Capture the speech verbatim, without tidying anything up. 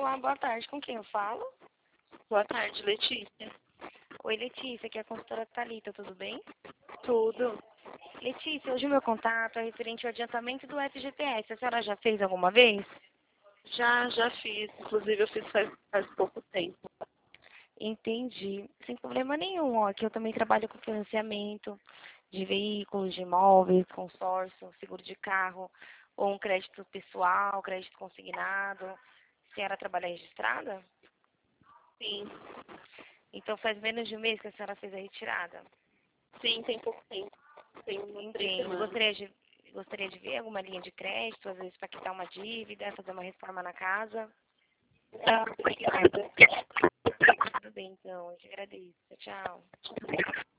Olá, boa tarde. Com quem eu falo? Boa tarde, Letícia. Oi, Letícia, aqui é a consultora Thalita, tudo bem? Tudo? Letícia, hoje o meu contato é referente ao adiantamento do F G T S. A senhora já fez alguma vez? Já, já fiz. Inclusive, eu fiz faz, faz pouco tempo. Entendi. Sem problema nenhum. Ó, aqui eu também trabalho com financiamento de veículos, de imóveis, consórcio, seguro de carro, ou um crédito pessoal, crédito consignado. A senhora trabalha registrada? Sim, Então faz menos de um mês que a senhora fez a retirada. sim, tem pouco tempo. Tem umas três Entendo. semanas. Gostaria de, gostaria de ver alguma linha de crédito, às vezes para quitar uma dívida, fazer uma reforma na casa. Ah, obrigada. Tudo bem, então. Eu te agradeço. Tchau.